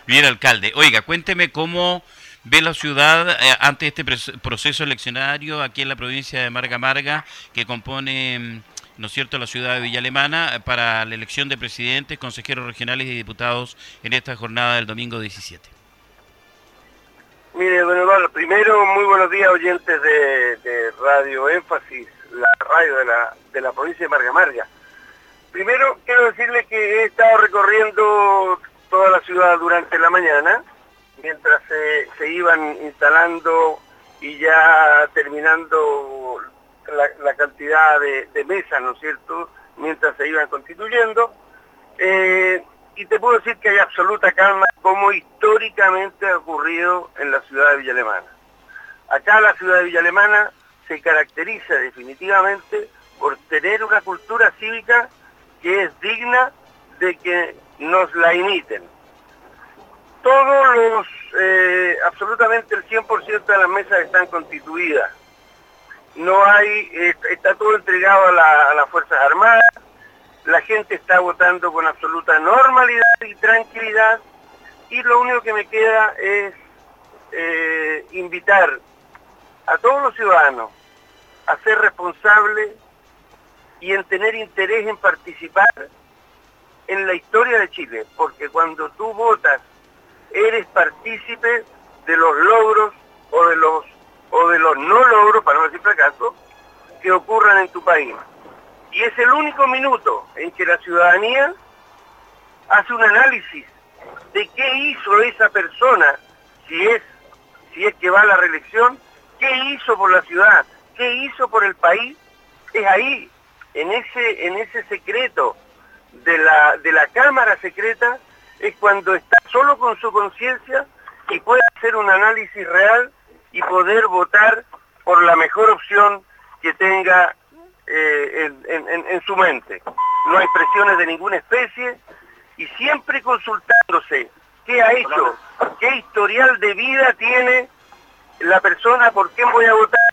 Bien, alcalde. Oiga, cuénteme cómo ve la ciudad ante este proceso eleccionario aquí en la provincia de Marga Marga, que compone, ¿no es cierto?, la ciudad de Villa Alemana, para la elección de presidentes, consejeros regionales y diputados en esta jornada del domingo 17. Mire, don Eduardo, primero, muy buenos días, oyentes de Radio Énfasis, la radio de la provincia de Marga Marga. Primero, quiero decirle que he estado recorriendo toda la ciudad durante la mañana, mientras se iban instalando y ya terminando la cantidad de mesas, ¿no es cierto?, mientras se iban constituyendo. Y te puedo decir que hay absoluta calma, como históricamente ha ocurrido en la ciudad de Villa Alemana. Acá la ciudad de Villa Alemana se caracteriza definitivamente por tener una cultura cívica que es digna de que nos la imiten. Todos los, absolutamente el 100% de las mesas están constituidas. No hay, está todo entregado a las Fuerzas Armadas. La gente está votando con absoluta normalidad y tranquilidad, y lo único que me queda es invitar a todos los ciudadanos a ser responsables y en tener interés en participar en la historia de Chile, porque cuando tú votas eres partícipe de los logros o de los no logros, para no decir fracaso, que ocurran en tu país. Y es el único minuto en que la ciudadanía hace un análisis de qué hizo esa persona, si es que va a la reelección, qué hizo por la ciudad, qué hizo por el país. Es ahí, en ese secreto de la cámara secreta, es cuando está solo con su conciencia y puede hacer un análisis real y poder votar por la mejor opción que tenga en su mente. No hay presiones de ninguna especie y siempre consultándose qué ha hecho, qué historial de vida tiene la persona, por quién voy a votar,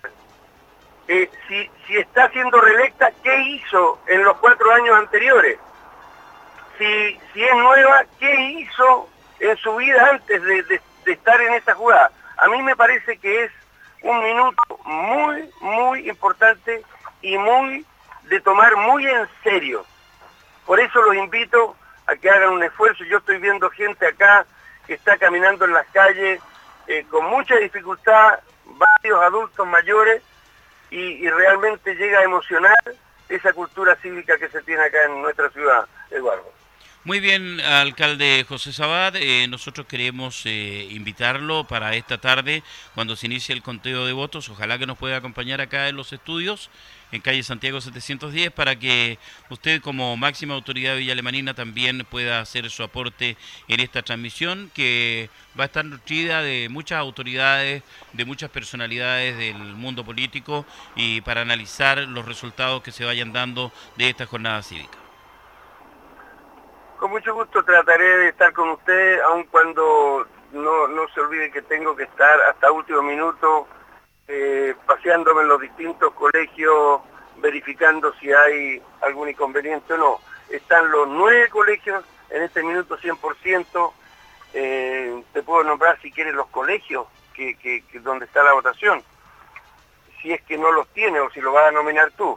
si está siendo reelecta, qué hizo en los 4 años anteriores, si es nueva, qué hizo en su vida antes de estar en esa jugada. A mí me parece que es un minuto muy, muy importante y muy de tomar muy en serio. Por eso los invito a que hagan un esfuerzo. Yo estoy viendo gente acá que está caminando en las calles con mucha dificultad, varios adultos mayores, y realmente llega a emocionar esa cultura cívica que se tiene acá en nuestra ciudad, Eduardo. Muy bien, alcalde José Sabat, nosotros queremos invitarlo para esta tarde, cuando se inicie el conteo de votos. Ojalá que nos pueda acompañar acá en los estudios, en calle Santiago 710, para que usted, como máxima autoridad villalemanina, también pueda hacer su aporte en esta transmisión, que va a estar nutrida de muchas autoridades, de muchas personalidades del mundo político, y para analizar los resultados que se vayan dando de esta jornada cívica. Con mucho gusto trataré de estar con usted, aun cuando no se olvide que tengo que estar hasta último minuto paseándome en los distintos colegios, verificando si hay algún inconveniente o no. Están los 9 colegios en este minuto 100%. Te puedo nombrar, si quieres, los colegios que donde está la votación, si es que no los tiene o si lo vas a nominar tú.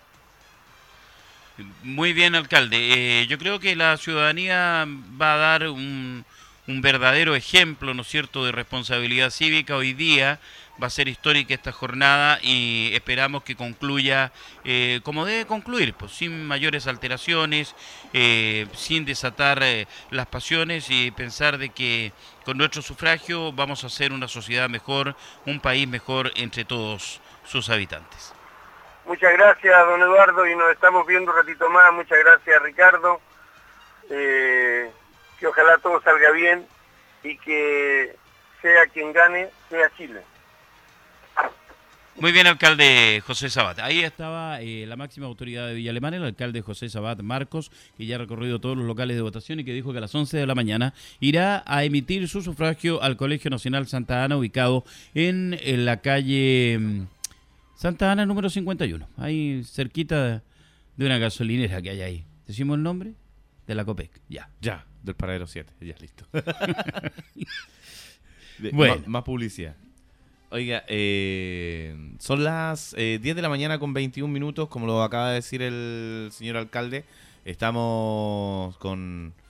Muy bien, alcalde. Yo creo que la ciudadanía va a dar un verdadero ejemplo, ¿no es cierto?, de responsabilidad cívica. Hoy día va a ser histórica esta jornada y esperamos que concluya como debe concluir, pues, sin mayores alteraciones, sin desatar las pasiones, y pensar de que con nuestro sufragio vamos a hacer una sociedad mejor, un país mejor entre todos sus habitantes. Muchas gracias, don Eduardo, y nos estamos viendo un ratito más. Muchas gracias, Ricardo. Que ojalá todo salga bien y que sea quien gane, sea Chile. Muy bien, alcalde José Sabat. Ahí estaba la máxima autoridad de Villa Alemana, el alcalde José Sabat Marcos, que ya ha recorrido todos los locales de votación y que dijo que a las 11 de la mañana irá a emitir su sufragio al Colegio Nacional Santa Ana, ubicado en la calle Santa Ana número 51, ahí cerquita de una gasolinera que hay ahí. ¿Decimos el nombre? De la Copec. Ya. Del Paradero 7, ya listo. Bueno. Más publicidad. Oiga, son las 10 de la mañana con 21 minutos, como lo acaba de decir el señor alcalde. Estamos con